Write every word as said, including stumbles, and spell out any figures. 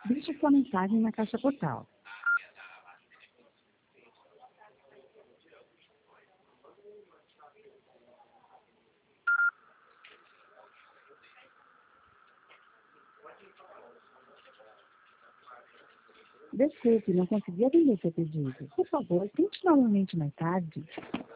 Deixe sua mensagem na caixa postal. Desculpe, não consegui atender seu pedido. Por favor, tente novamente mais tarde.